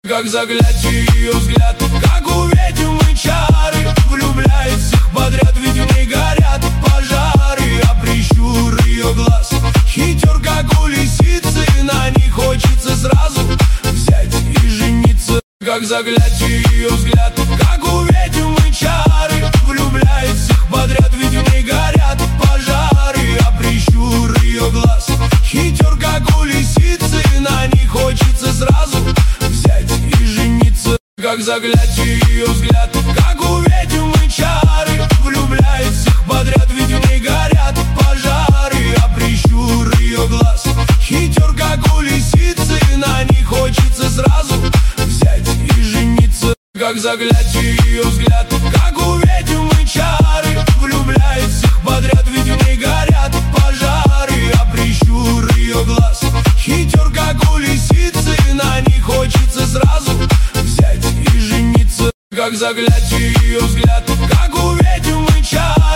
Как заглядь ее взгляд, как увидим мы чары. Влюбляет всех подряд, ведь в ней горят пожары. А прищур ее глаз хитер, как у лисицы. На них хочется сразу взять и жениться. Как заглядь ее взгляд, как увидим мы чары. Влюбляет всех подряд, ведь в ней горят пожары. А прищур ее глаз хитер, как у лисицы. На них хочется сразу взять и жениться. Как заглядь ее взгляд, как увидим мы чары. Влюбляет всех подряд, ведь в ней горят пожары. А прищур ее глаз хитер, как у лисицы. На них хочется сразу взять и жениться. Как заглядь ее взгляд, как увидим мы чары. Влюбляет всех подряд, ведь в ней горят пожары. А прищур ее глаз хитер, как у лисицы. На них хочется сразу взять и жениться. Как заглядь ее взгляд, как увидим мы чары.